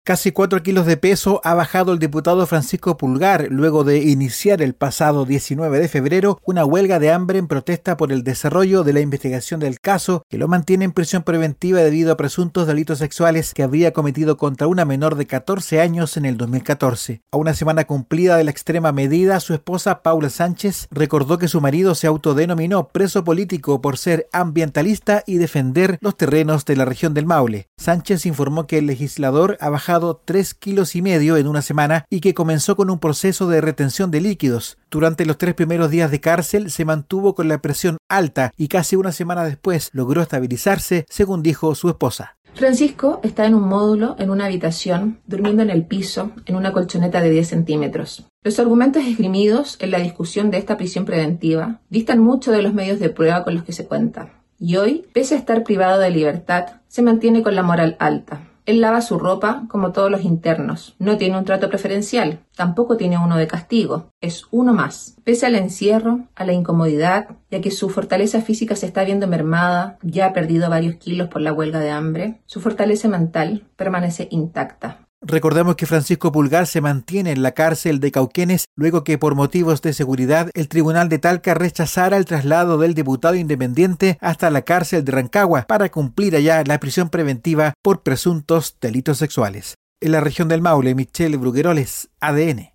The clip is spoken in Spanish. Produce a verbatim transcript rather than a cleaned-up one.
Casi cuatro kilos de peso ha bajado el diputado Francisco Pulgar luego de iniciar el pasado diecinueve de febrero una huelga de hambre en protesta por el desarrollo de la investigación del caso que lo mantiene en prisión preventiva debido a presuntos delitos sexuales que habría cometido contra una menor de catorce años en el dos mil catorce. A una semana cumplida de la extrema medida, su esposa Paula Sánchez recordó que su marido se autodenominó preso político por ser ambientalista y defender los terrenos de la región del Maule. Sánchez informó que el legislador ha bajado tres kilos y medio en una semana y que comenzó con un proceso de retención de líquidos. Durante los tres primeros días de cárcel se mantuvo con la presión alta y casi una semana después logró estabilizarse, según dijo su esposa. Francisco está en un módulo, en una habitación, durmiendo en el piso, en una colchoneta de diez centímetros. Los argumentos esgrimidos en la discusión de esta prisión preventiva distan mucho de los medios de prueba con los que se cuenta. Y hoy, pese a estar privado de libertad, se mantiene con la moral alta. Él lava su ropa como todos los internos. No tiene un trato preferencial, tampoco tiene uno de castigo. Es uno más. Pese al encierro, a la incomodidad, ya que su fortaleza física se está viendo mermada, ya ha perdido varios kilos por la huelga de hambre, su fortaleza mental permanece intacta. Recordemos que Francisco Pulgar se mantiene en la cárcel de Cauquenes luego que por motivos de seguridad el Tribunal de Talca rechazara el traslado del diputado independiente hasta la cárcel de Rancagua para cumplir allá la prisión preventiva por presuntos delitos sexuales. En la región del Maule, Michelle Brugueroles, A D N.